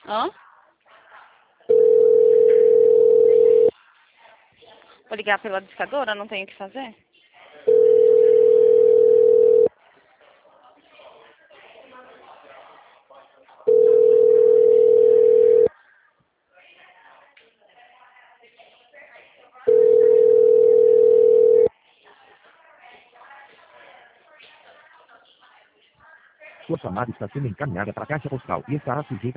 Hã? Vou ligar pela discadora, não tenho o que fazer? Sua chamada está sendo encaminhada para a caixa postal e estará sujeita